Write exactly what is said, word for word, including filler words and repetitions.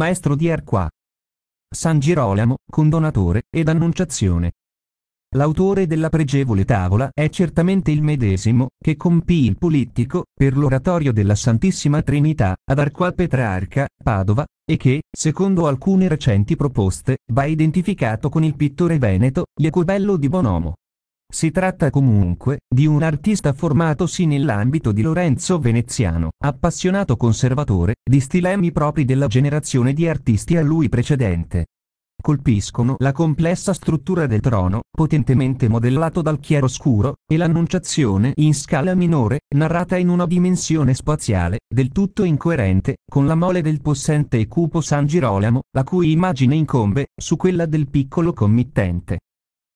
maestro di Arquà. San Girolamo, condonatore ed annunciazione. L'autore della pregevole tavola è certamente il medesimo che compì il Polittico per l'oratorio della Santissima Trinità ad Arquà Petrarca, Padova, e che, secondo alcune recenti proposte, va identificato con il pittore veneto Jacobello di Bonomo. Si tratta comunque di un artista formatosi nell'ambito di Lorenzo Veneziano, appassionato conservatore di stilemi propri della generazione di artisti a lui precedente. Colpiscono la complessa struttura del trono, potentemente modellato dal chiaroscuro, e l'Annunciazione in scala minore, narrata in una dimensione spaziale, del tutto incoerente, con la mole del possente e cupo San Girolamo, la cui immagine incombe su quella del piccolo committente.